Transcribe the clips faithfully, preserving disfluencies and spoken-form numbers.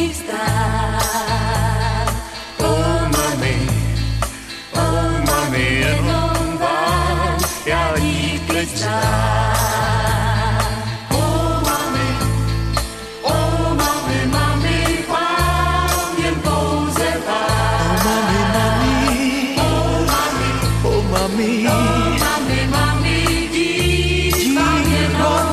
díky vzdám. Oh mami, oh mami, jenom vám já díky vzdám. Oh mami, oh mami, mami, vám jen pouze vám. Oh mami, mami, oh mami, oh mami, oh mami, mami, dík vám jenom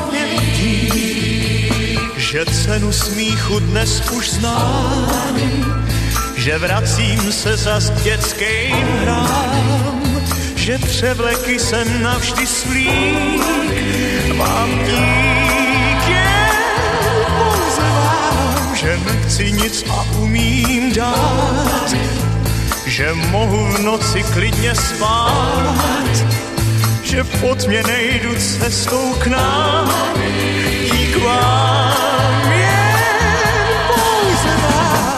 dík. že cenu smíchu dnes už znám, že vracím se zas k dětským hrám, že převleky jsem navždy svlík, vám dík jen pouze vám, že nechci nic a umím dát, že mohu v noci klidně spát, že po tmě nejdu cestou k nám, dík vám jen pouze vám.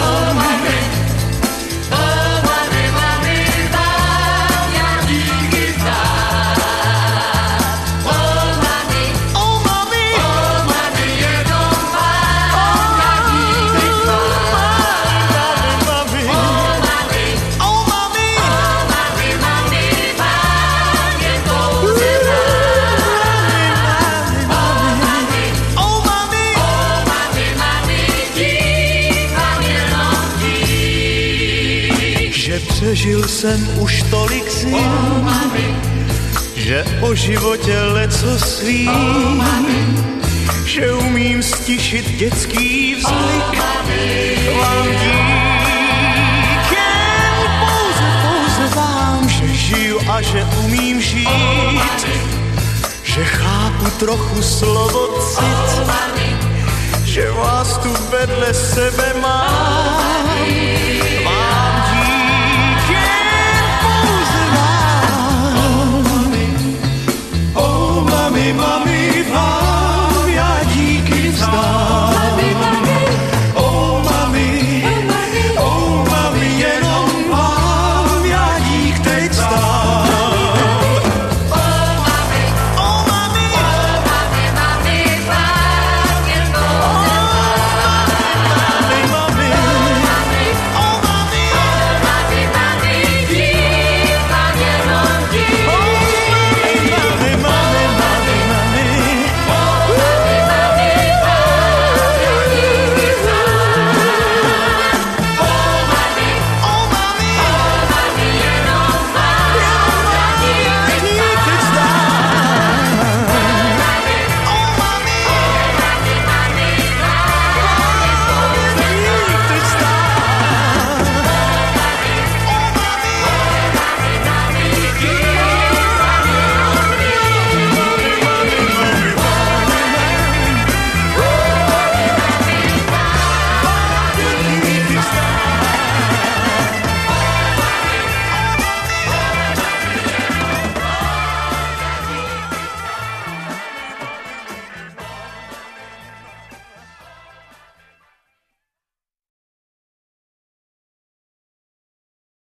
Přežil jsem už tolik zim, oh, že o životě leco svím, oh, že umím stišit dětský vzlik. Oh, vám dík jen pouze, pouze vám, že žiju a že umím žít, oh, že chápu trochu slovo cit, oh, že vás tu vedle sebe mám.